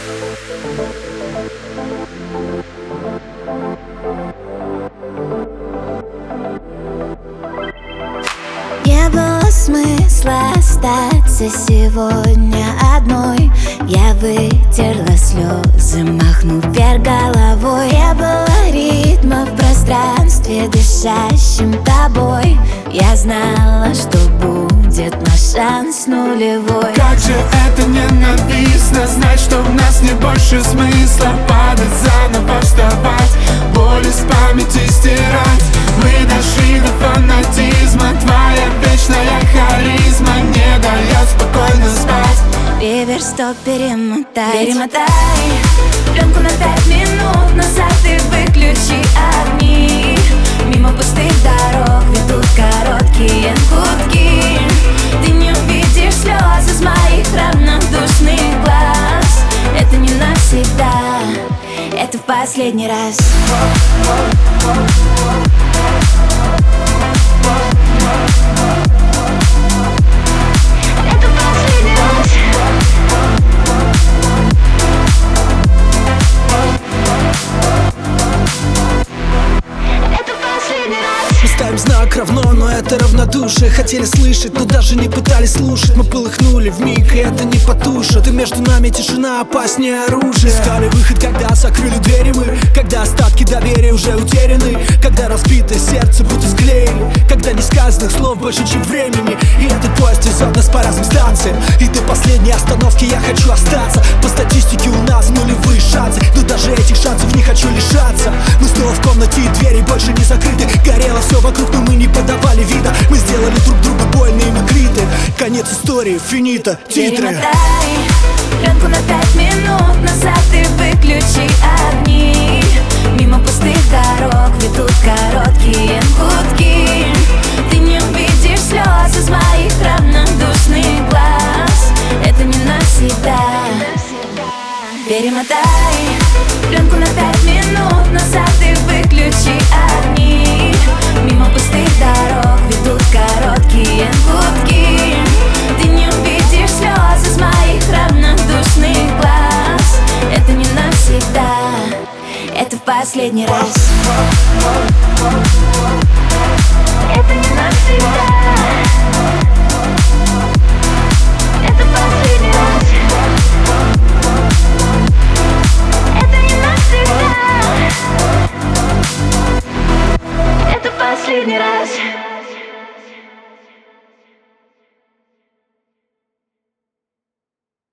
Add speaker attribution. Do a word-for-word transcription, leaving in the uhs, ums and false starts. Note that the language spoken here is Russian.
Speaker 1: Не было смысла остаться сегодня одной. Я вытерла слезы, махнув вверх головой. Не было ритма в пространстве, дышащем тобой. Я знала, что будет наш шанс нулевой.
Speaker 2: Как же это ненавистно, знать, что в нас не больше смысла. Падать заново, вставать, боль из памяти стирать. Мы дошли до фанатизма, твоя вечная харизма не дает спокойно спать.
Speaker 1: Реверс, стоп, перемотай, перемотай пленку на пять минут назад и выключи огни. Мимо пустых дорог ведут короткие гудки. Ты не увидишь слез из моих равнодушных глаз. Это не навсегда, это в последний раз.
Speaker 3: Ставим знак равно, но это равнодушие. Хотели слышать, но даже не пытались слушать. Мы полыхнули вмиг, и это не потушит. И между нами тишина опаснее оружия. Искали выход, когда закрыли двери мы. Когда остатки доверия уже утеряны. Когда разбитое сердце будто склеили. Когда несказанных слов больше, чем времени. И этот поезд везет нас по разным станциям. И до последней остановки я хочу остаться. По статистике у нас нулевые шансы, но даже этих шансов не хочу лишаться. Мы снова в комнате, и двери больше не закрыты. Горело все вокруг, но мы не подавали вида. Мы сделали друг другу больно, и мы криты. Конец истории, финита, титры.
Speaker 1: Перемотай пленку на пять минут назад и выключи огни. Мимо пустых дорог ведут короткие гудки. Ты не увидишь слез из моих равнодушных глаз. Это не навсегда. Перемотай пленку на пять минут назад и выключи огни. Мимо пустых дорог ведут короткие гудки. Ты не увидишь слез из моих равнодушных глаз. Это не навсегда, это в последний раз.